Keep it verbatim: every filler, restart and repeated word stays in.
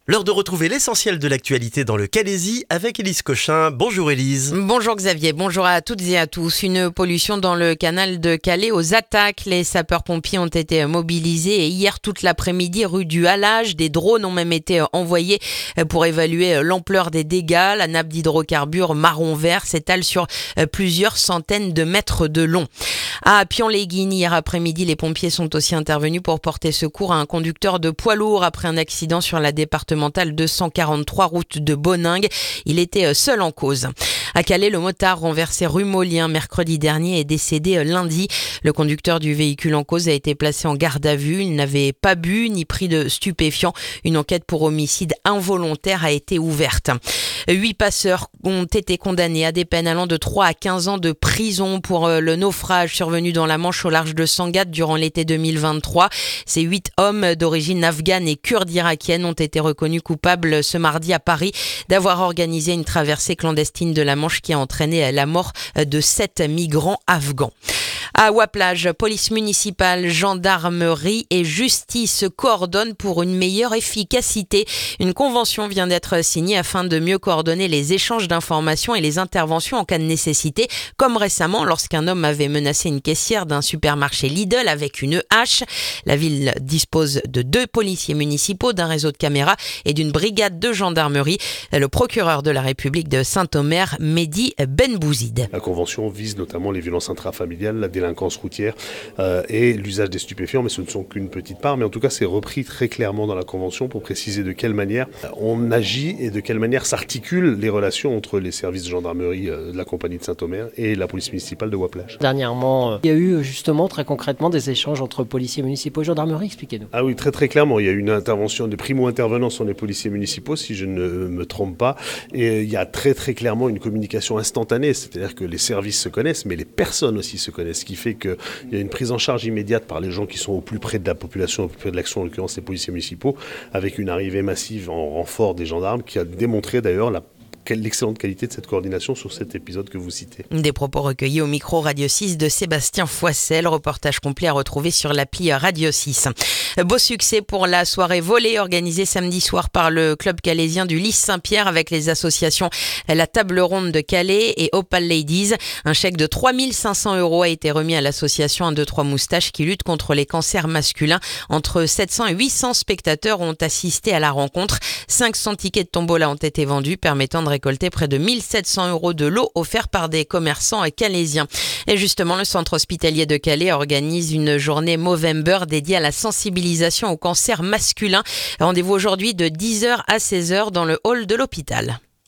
L'heure de retrouver l'essentiel de l'actualité dans le Calaisis avec Élise Cochin. Bonjour Élise. Bonjour Xavier, bonjour à toutes et à tous. Une pollution dans le canal de Calais aux attaques. Les sapeurs-pompiers ont été mobilisés et hier toute l'après-midi rue du Halage, des drones ont même été envoyés pour évaluer l'ampleur des dégâts. La nappe d'hydrocarbures marron-vert s'étale sur plusieurs centaines de mètres de long. À Pian-les-Guines, hier après-midi, les pompiers sont aussi intervenus pour porter secours à un conducteur de poids lourd après un accident sur la départementale deux cent quarante-trois route de Boningue. Il était seul en cause. À Calais, le motard renversé rue Molien mercredi dernier est décédé lundi. Le conducteur du véhicule en cause a été placé en garde à vue. Il n'avait pas bu ni pris de stupéfiants. Une enquête pour homicide involontaire a été ouverte. Huit passeurs ont été condamnés à des peines allant de trois à quinze ans de prison pour le naufrage survenu dans la Manche au large de Sangatte durant l'été deux mille vingt-trois. Ces huit hommes d'origine afghane et kurde irakienne ont été reconnus coupables ce mardi à Paris d'avoir organisé une traversée clandestine de la Manche qui a entraîné la mort de sept migrants afghans. À Waplage, police municipale, gendarmerie et justice se coordonnent pour une meilleure efficacité. Une convention vient d'être signée afin de mieux coordonner les échanges d'informations et les interventions en cas de nécessité, comme récemment lorsqu'un homme avait menacé une caissière d'un supermarché Lidl avec une hache. La ville dispose de deux policiers municipaux, d'un réseau de caméras et d'une brigade de gendarmerie. Le procureur de la République de Saint-Omer, Mehdi Benbouzid. La convention vise notamment les violences intrafamiliales, la délinquance routière euh, et l'usage des stupéfiants, mais ce ne sont qu'une petite part. Mais en tout cas, c'est repris très clairement dans la Convention pour préciser de quelle manière on agit et de quelle manière s'articulent les relations entre les services de gendarmerie euh, de la compagnie de Saint-Omer et la police municipale de Waplage. Dernièrement, euh, il y a eu justement très concrètement des échanges entre policiers municipaux et gendarmerie, expliquez-nous. Ah oui, très très clairement, il y a eu une intervention, des primo-intervenants sont les policiers municipaux, si je ne me trompe pas, et il y a très très clairement une communication instantanée, c'est-à-dire que les services se connaissent, mais les personnes aussi se connaissent, ce qui fait qu'il y a une prise en charge immédiate par les gens qui sont au plus près de la population, au plus près de l'action, en l'occurrence les policiers municipaux, avec une arrivée massive en renfort des gendarmes qui a démontré d'ailleurs la l'excellente qualité de cette coordination sur cet épisode que vous citez. Des propos recueillis au micro Radio six de Sébastien Foissel. Reportage complet à retrouver sur l'appli Radio six. Beau succès pour la soirée volée organisée samedi soir par le club calaisien du Lys Saint-Pierre avec les associations La Table Ronde de Calais et Opal Ladies. Un chèque de trois mille cinq cents euros a été remis à l'association un deux trois Moustaches qui lutte contre les cancers masculins. Entre sept cents et huit cents spectateurs ont assisté à la rencontre. cinq cents tickets de tombola ont été vendus permettant de récolté près de mille sept cents euros de lots offerts par des commerçants calaisiens. Et justement, le centre hospitalier de Calais organise une journée Movember dédiée à la sensibilisation au cancer masculin. Rendez-vous aujourd'hui de dix heures à seize heures dans le hall de l'hôpital.